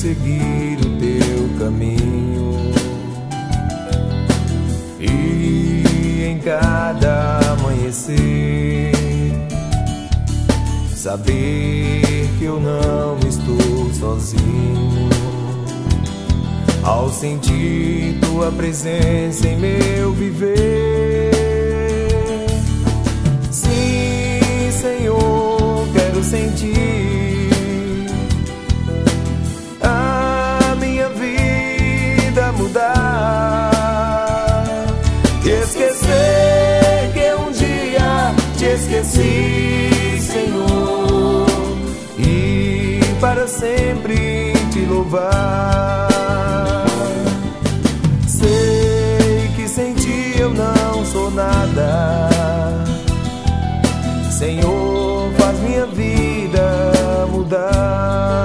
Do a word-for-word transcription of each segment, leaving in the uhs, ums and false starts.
seguir o teu caminho, e em cada amanhecer saber que eu não estou sozinho, ao sentir tua presença em meu viver. Sim, Senhor, quero sentir a minha vida mudar, e esquecer que um dia te esqueci, Senhor, e para sempre te louvar. Sei que sem ti eu não sou nada, Senhor, faz minha vida mudar.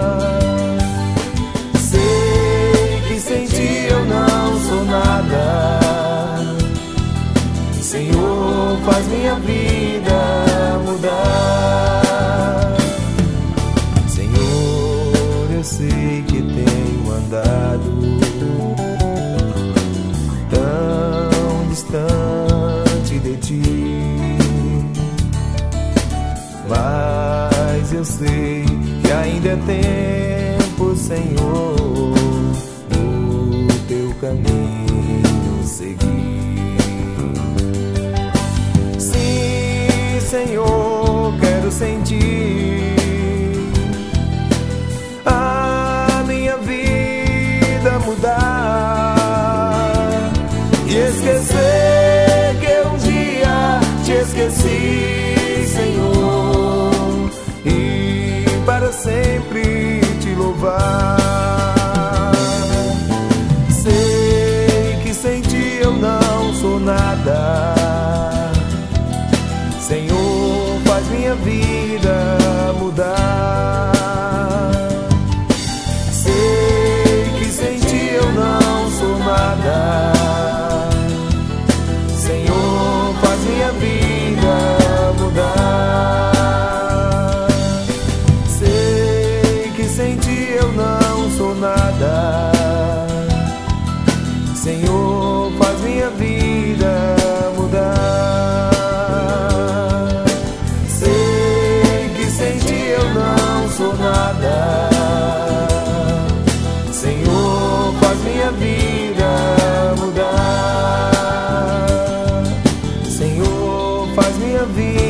Sei que sem ti eu não sou nada, Senhor, faz minha vida mudar. Senhor, eu sei que tenho andado tão distante de ti, mas eu sei que ainda é tempo, Senhor, do teu caminho seguir. Sim, Senhor, quero sentir a minha vida mudar, e esquecer que um dia te esqueci, Senhor, e para sempre te louvar. Sei que sem ti eu não sou nada, Senhor, faz minha vida mudar. Sei que sem ti eu não sou nada, Senhor, faz minha vida mudar. Sei que sem ti eu não sou nada, Senhor, faz minha vida mudar. Sei que sem ti eu não sou nada, Senhor, faz minha vida mudar. Senhor, faz minha vida